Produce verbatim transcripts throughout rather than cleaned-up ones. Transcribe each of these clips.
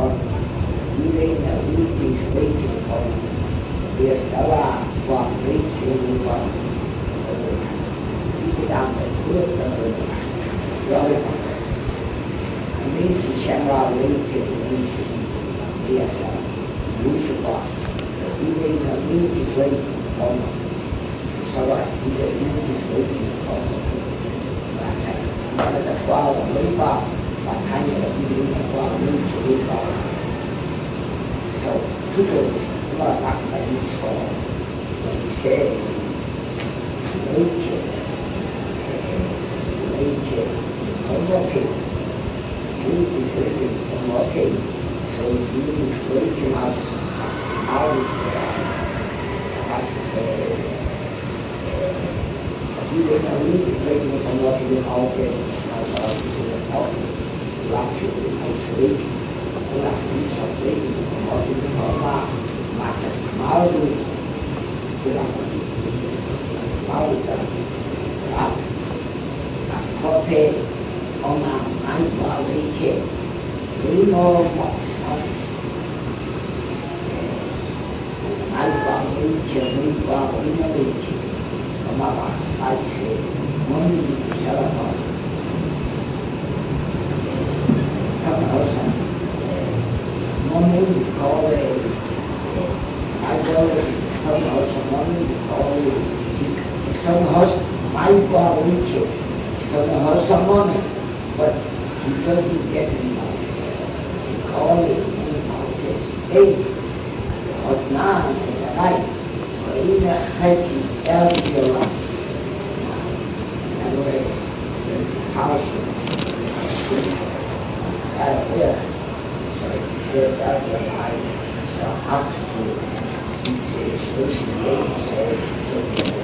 Iedereen moet iets weten van de Sala van deze van die dan het goed wel mensen zijn wel weten mensen die Sala moest wel iedereen moet iets weten van Sala iedereen moet iets weten van maar dat wel leefbaar maar kan je dat iedereen wel niet leefbaar zo toekomst maar maakt mij niet schoon wat ik zei leedje leedje onmogelijk niet is leedje onmogelijk zo die leedje maar ouders zoals je zei iedereen niet is leedje onmogelijk altijd als als je laat je het leedje una lucha plena, como que forma mata small de la small da la la copy on a man che primo small alba che riba una legge ma va spazio non mi sarà no Money call it, I call it, some house money call it, some house my body kid, some house of money, but he doesn't get any money. He call it in his state, but now is a right, but in a hatchy, elder life. In other words, there's a house out of here. Says after I so up to the station gate so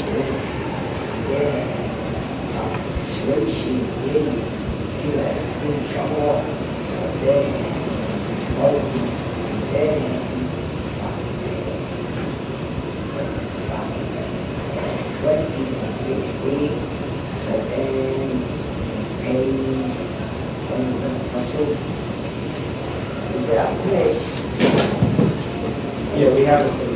then station gate to a street shower so then smoking then twenty and sixteen so then pays when the Yeah, we have it.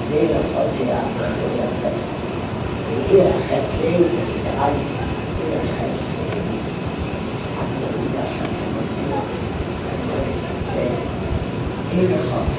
Sehen wir heute ja oder Fett. Jeder Fett ist der Reis, jeder Fett ist andere Widerstand von uns. Jeder Fett.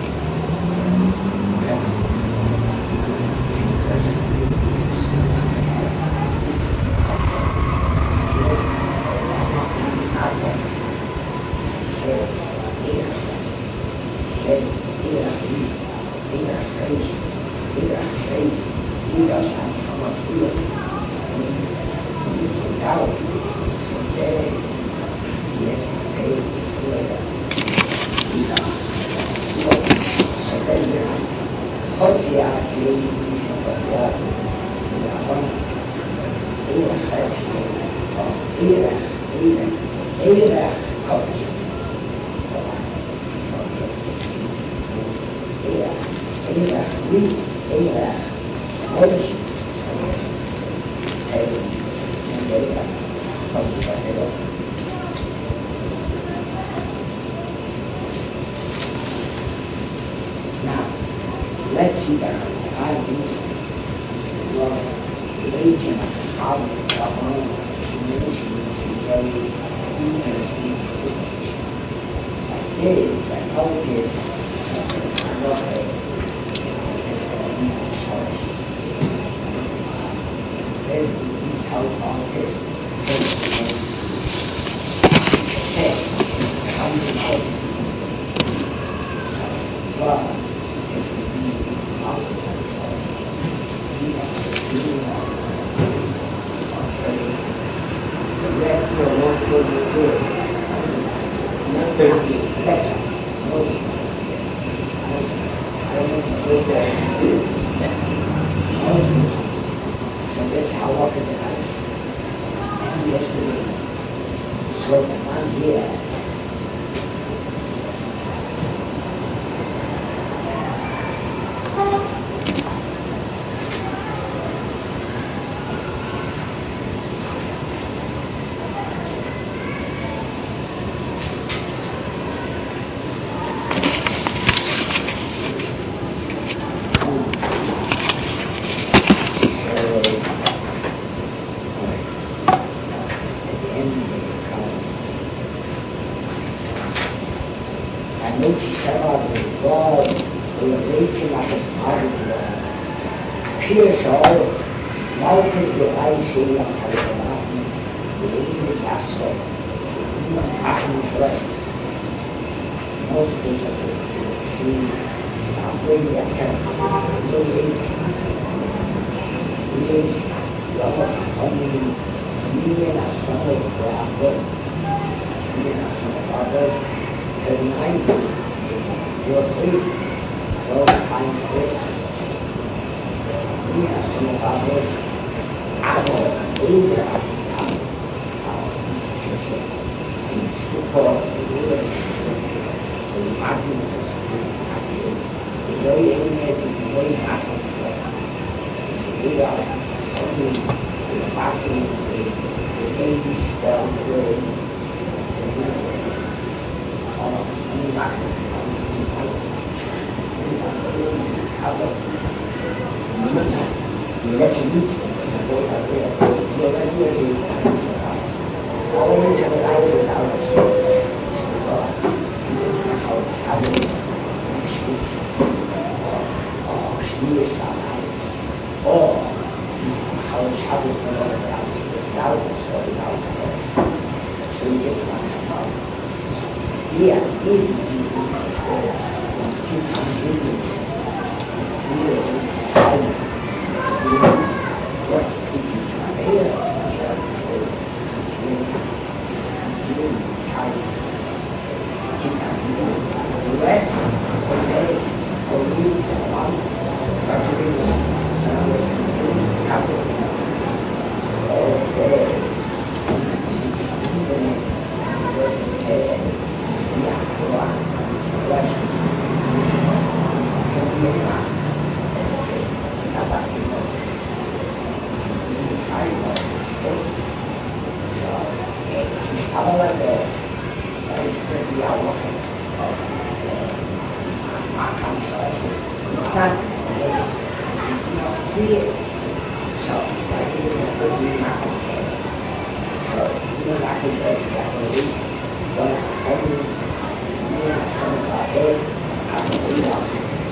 fear. So, like it could be my own. So, even I could just like at least when I only me and some of my head, I can read out.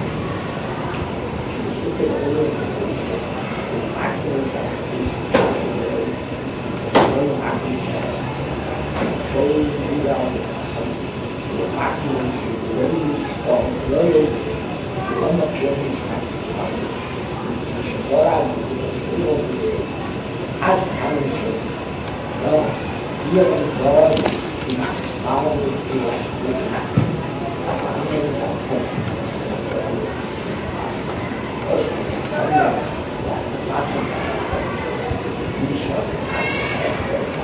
She could always release it. I can just release it. I can just play it out. I can just release from really one of your responsibilities. What I do is I can no, io non voglio di massimo di questa famiglia questo è la faccia di ciò che questo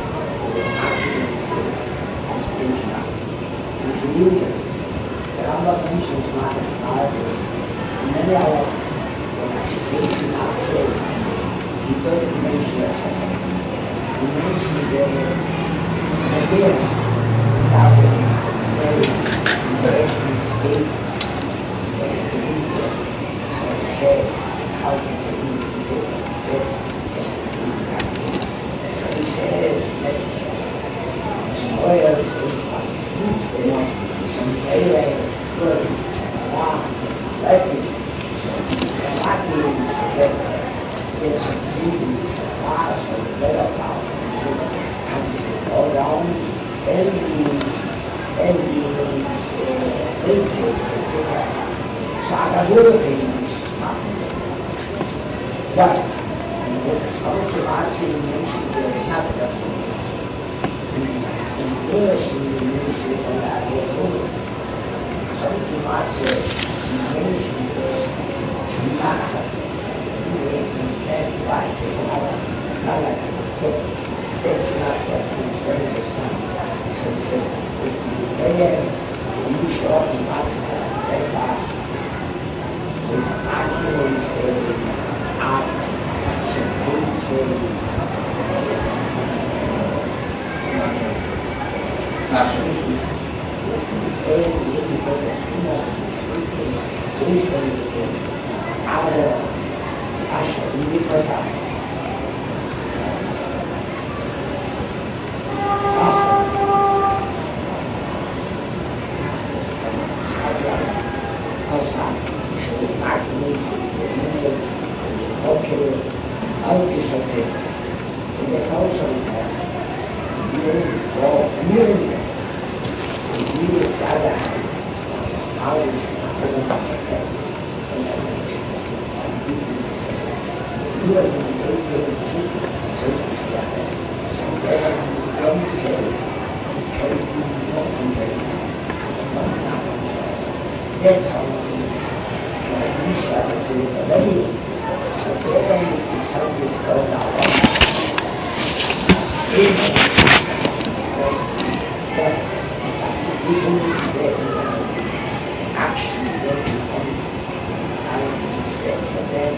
is uses the number of nations not as powerful. Many of us facing our faith, people mention he mentions the spirit without a very interesting state and to be there. So it says, how can the people get this So he says that soil is fruits there, some very good, some long, some plenty, some lucky, some get some trees, some grass, some better power. All around, and these, and these uh, places, et cetera. So I got little things happening. But some Sivasi mentioned the capital. In English, he mentioned on that as well. Some Sivasi mentioned the capital. Instead, why is another, another that's not what we study this time. So he says, if you prayer, you show up in lots of that's our with actually say art, some things say nationalism. And if you go to China, they say our Asha, because I that's how we started to live already. So then we started to go down. But we can get action then on time instead. So then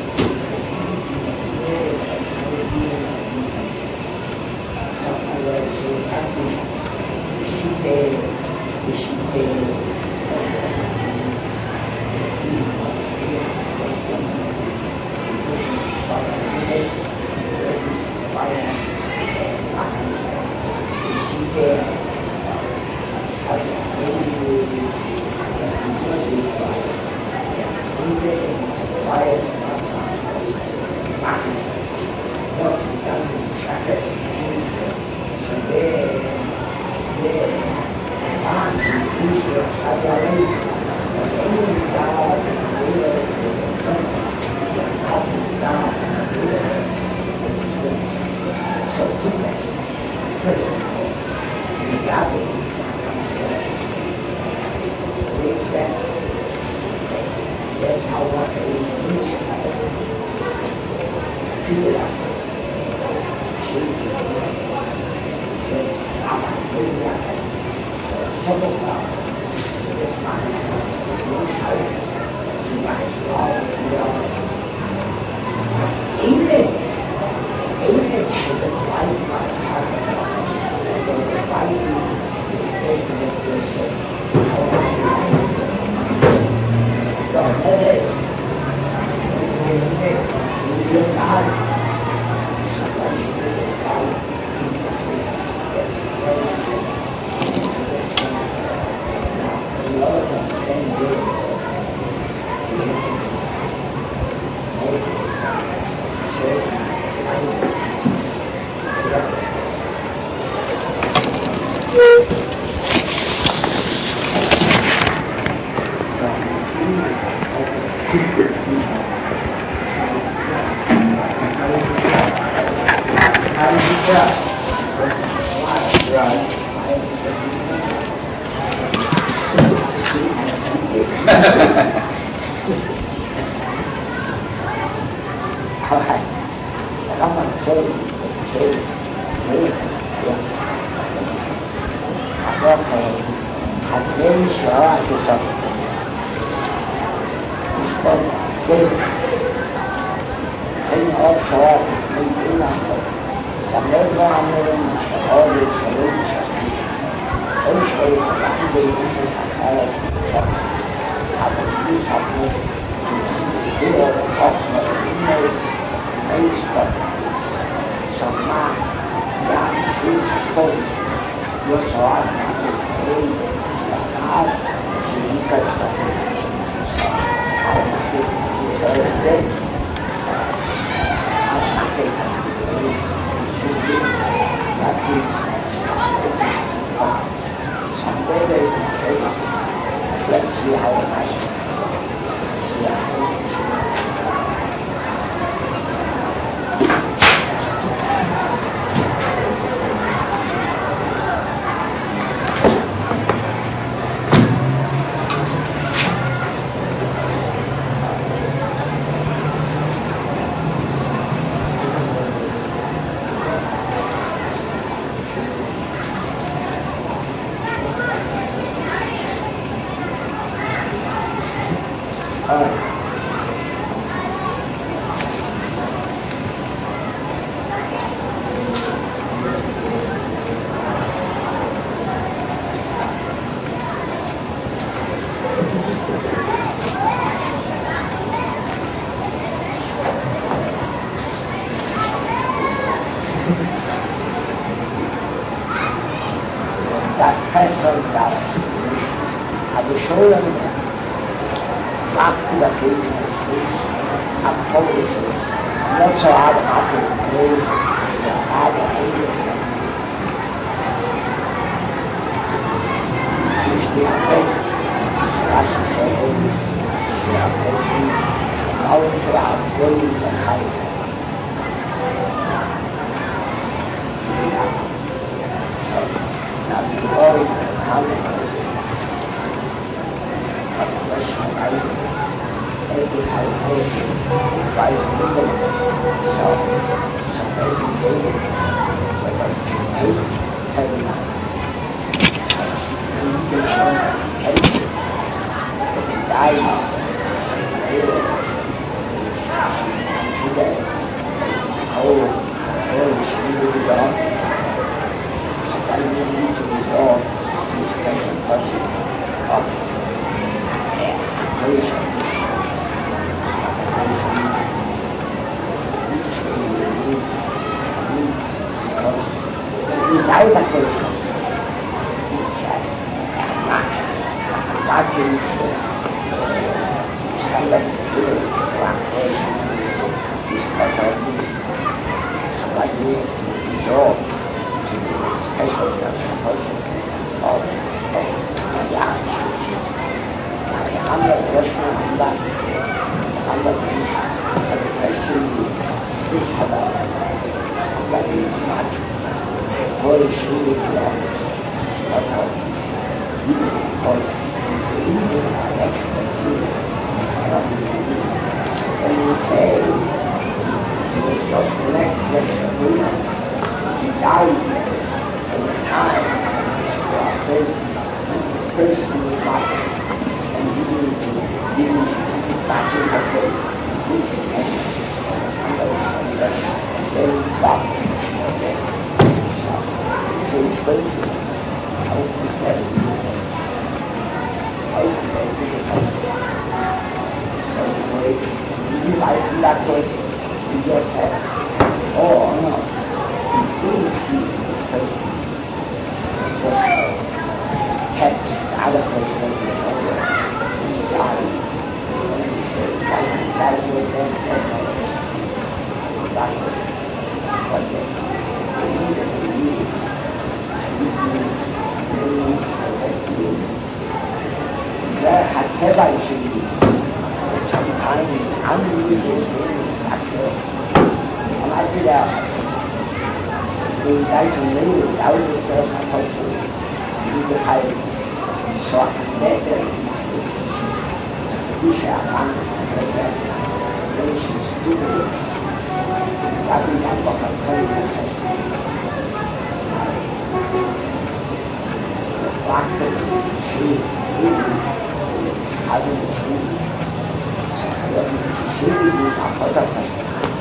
something like so happy. She did, she did. That's how much we use it. Feel it up. Shape it. Says, I'm really like it. Some of them, it's not it's no shyness. You might start to know. Even, even should the life not happen. Because the Bible is testament to says, how the head, the head, Yeah. Right. All right. Someone says okay, therefore, attention to something. Instead, give in also in Inland. The Mediterranean always religious. Also, the landing in the Sahara, have a use of it to hear of the illness based on some man, young, his voice, your son, his age, the God, the weakest of his how much is his this, how much is simply that is this is God. Someday there is a case. Let's see how it happens. See how it happens. That person that had shown after the facing the face, approaches, not so hard after the day, the other angels which they are facing, Rashi says, they are facing, now they are going the high. Now the glory of the but the question arises, every high places rise within it. So, some person saying, whether it should make heaven up. And you can learn anything. But he died, so the later is considered as oh, very shady God. So that will lead to the God, this special person of operation. Operations, each is unique because without operation, it's a, a match. That is, uh, if somebody fails to operation this, this part of this, somebody needs to resolve to the special person of, of the actions. I'm not questioning on that. I'm not issues. But the question is, this about somebody is not polishing the gloves. It's not always easy because the evil and expertise cannot be released. When we say it was just an accident of police, he died at the time for a person, the person was not and giving giving back in the same. This is not somebody somewhere very dark. Okay. So this is crazy. How could that be? How could that be the case? So anyway, if you like in that way, you just have oh no. You couldn't see the person just kept the other person in the nowhere. He died. And he said, that he died with them definitely. That way. But the, the evil is treating names of names. There have never actually, but sometimes unreligious names appear. And I think that 你单纯没有了解这三套书，你不太说那个是哪个事情，你下班的时候呢，尤其是这个游戏，那比两个很可以开始，拉客去有是他们的心理，还有是心理的大好的开始，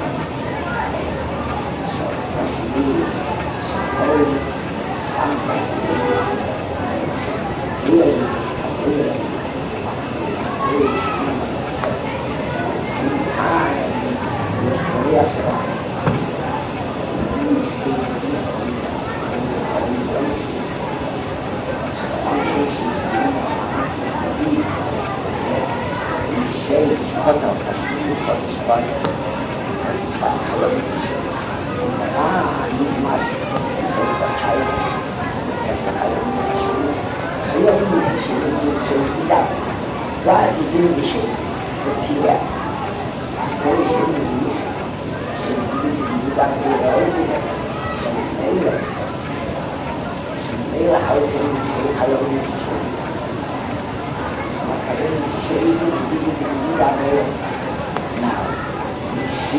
说我是有是可以上班的。没有人没有人没有心态有时也是你是很多是黄金是你你谁是可能还是你可以说还是说还有一些啊你是嘛是谁说还有还是还有一些还有一些是你手机的软件的一些的体验，这些你是是你你感觉到的是没有是没有还有一些还有一些什么还有一些你你你你感觉那你是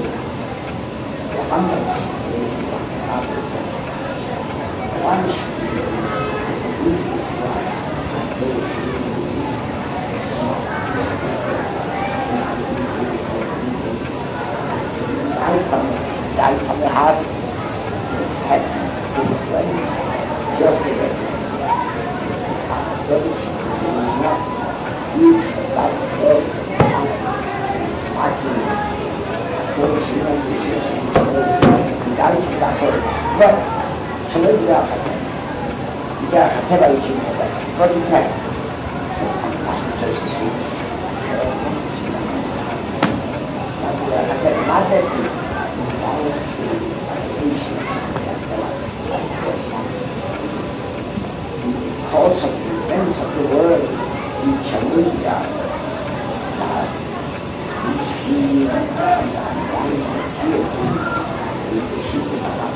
两个是那个完全不是这个是大方的大方的哈子还这个关系就是这个啊这个是什么你把这个把这个我们现在这些是你家里去打开我什么都要开你这样看到一些那个高级菜是上班这是呃那个还在马在地然后是一些特sản cost of the ends of the world in China là you see and I'm here with the shooting about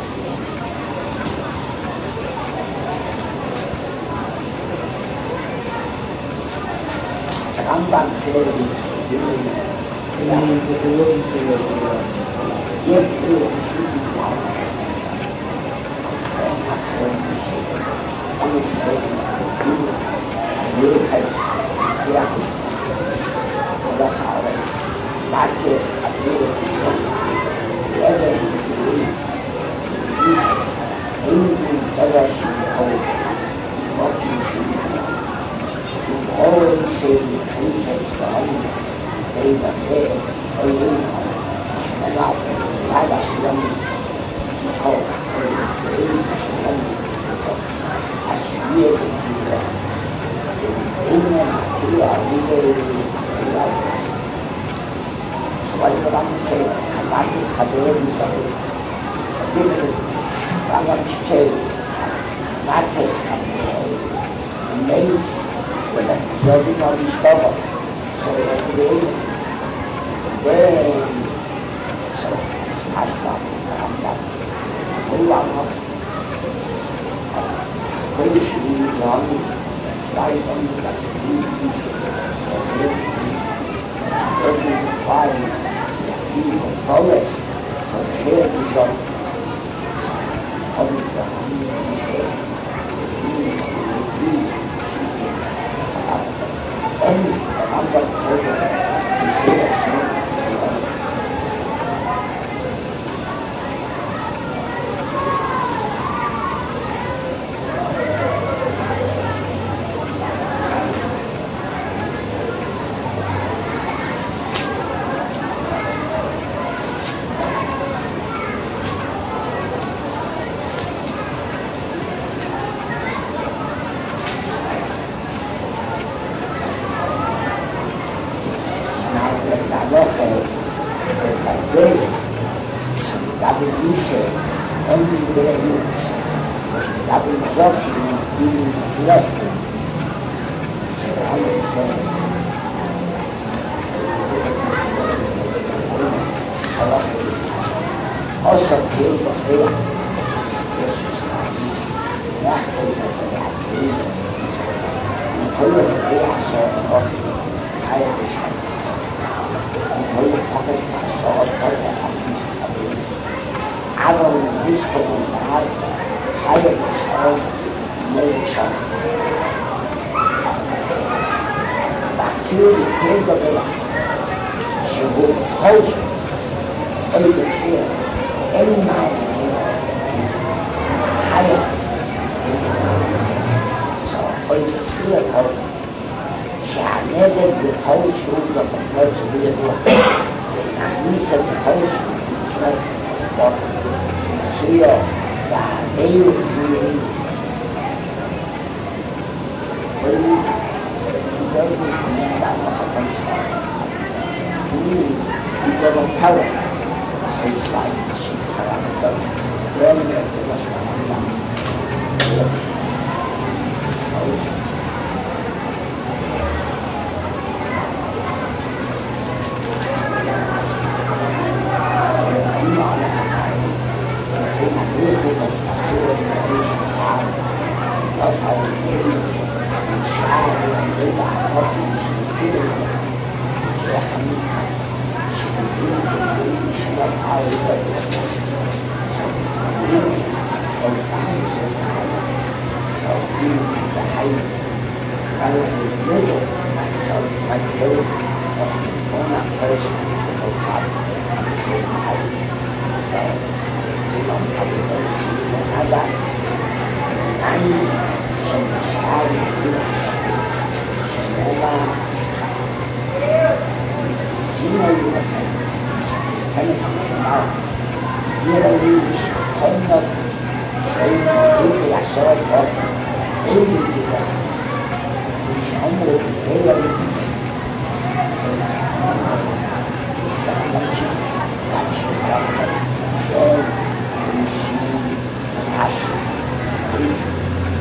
Rambam said in the world yes, you should be one. I would say you will have这样我的好的那些很多的地方别的地方意思因为这个时候我必须you always say hatred stories they must say oh you那个那个是人以后可以可以是人他是业的这个因为主要因为主要我这个当时那是很多人说的这个刚刚去那开始没我们只要这样discover so then then so smash up and that 没完了可以是让你来生的意思This is why people progress from here to go on the music and I'm going to say that only their use that result in being arrested. So I would say also killed the fear. كل الطبيعة الصغيرة حياة الشمس وكل فقط مع الصغر طلع خميس سبيل عبر الرزق والنهار حياة الشمس ليل شمس bacteria كل ده شهور خوش أي بكتيريا أي معنى حياة أي بكتيريا خوش شعنازة بخوش شروط وقفات سبيل الوقت عميسة بخوش ناس أسباب سوية بعدين وفيرينيس He doesn't command that much attention. He means he doesn't tell it. So it's like she's surrounded by then there's a much more that's how it is. الشعار والبيض على الأرض مش كده يا حميدة مش بالدين بالدين مش نفعه ويبقى صدقين أو استعمل صدقين صدقين متحيز أنا المدر صدقين مجهول هنا فرش أو صعب محيز صدقين محيز هذا عندي الشعار وما الزنا المثل كانت الشعار يرميش خنط شيء يمكن العشرات فرق ايه كده مش عمره هي استعملش مش استعمل كان يمشي عشر رزق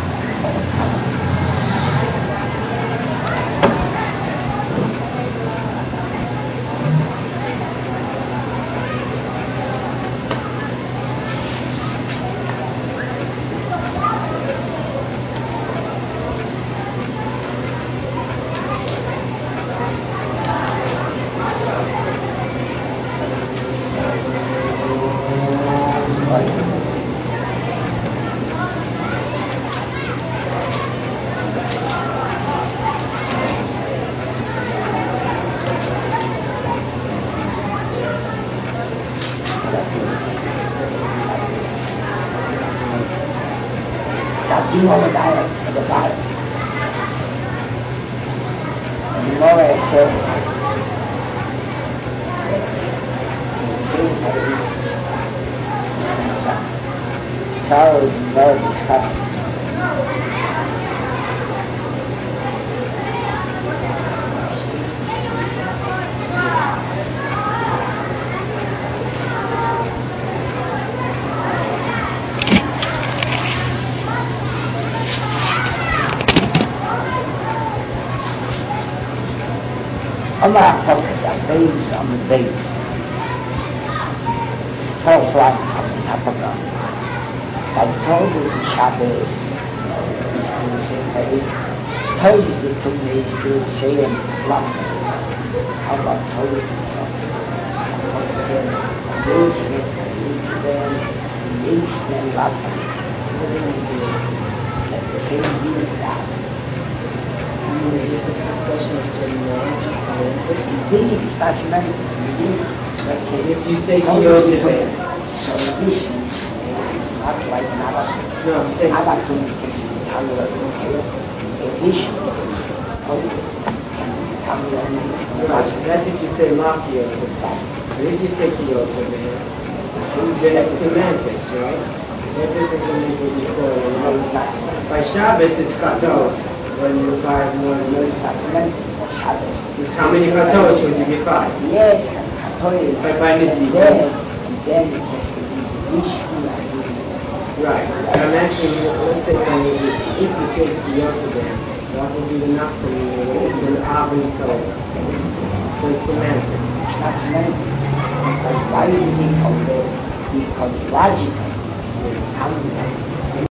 تعطيه هو تعالى هذا تعالى المرة يسافر صار المرة discussion Allah focused on based on the base. First one on the top of God. I told you the Shabbos is to the same place. Told you the two days to the same block. How about told you the same engagement, incident, engagement, block. What do you do? At the same means out. It's just a question of terminology. Indeed, it's fascinating. Indeed, let's say if you say Kyoto, so this is not like another. No, I'm saying another thing can be Italian here. Edition is only can be Italian. right. That's if you say La Kyoto. But if you say Kyoto, then then it's semantics, right? That's different than we did before. No, it's not semantics. By Shabbos, it's katos. When you five more than No, it's not semantics. Shabbos. It's how many katos would you be five? Yes, katos. By by Nisi. Then, then it has to be Vishnu and right. And I'm asking, let's say by Nisi, if you say it's Kyoto, then what would be the nafkami? It's an avnito. So it's semantics. It's not semantics. Because why is it being told there? Because logically, it comes